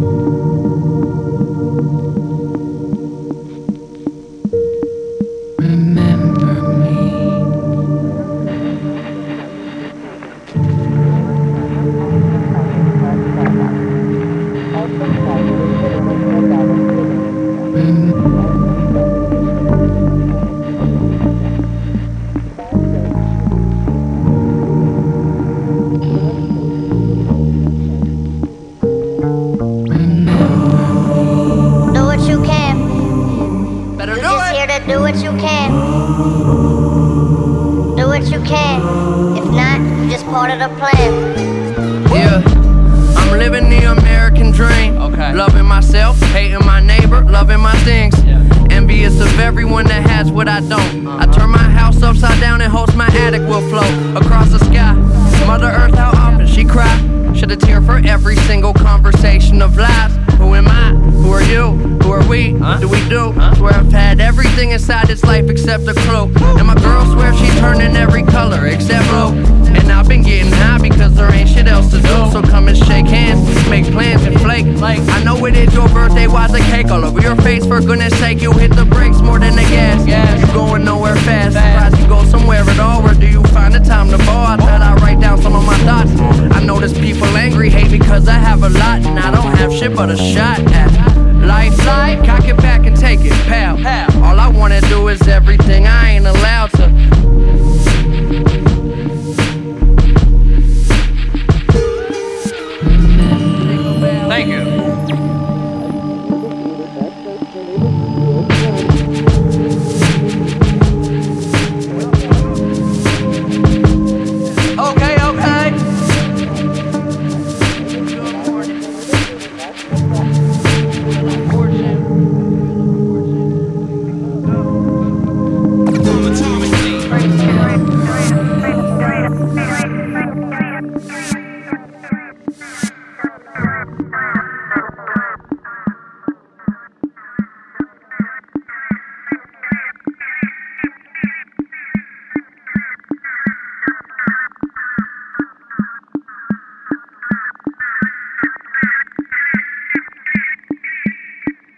Do what you can. Do what you can. If not, you just part of the plan. Yeah, I'm living the American dream. Okay. Loving myself, hating my neighbor, loving my things. Yeah. Envious of everyone that has what I don't. I turn my house upside down and hopes my attic will float across the sky. Mother Earth, how often she cry? Shed a tear for every single conversation of lies. Who am I? Who are you? Who are we? Do we do? Swear I've had everything inside this life except a clue. And my girl swears she's turning every color except blue. And I've been getting high because there ain't shit else to do. So come and shake hands, make plans and flake. I know it is your birthday, why's the cake all over your face? For goodness sake, you hit the brakes more than the gas. You going nowhere fast, surprised you go somewhere at all. Where do you find the time to ball? I thought I'd write down some of my thoughts. I notice people angry, hate because I have a lot. And I don't have shit but a shot at life's life, cock it back and take it, pal. All I wanna do is everything I ain't allowed to.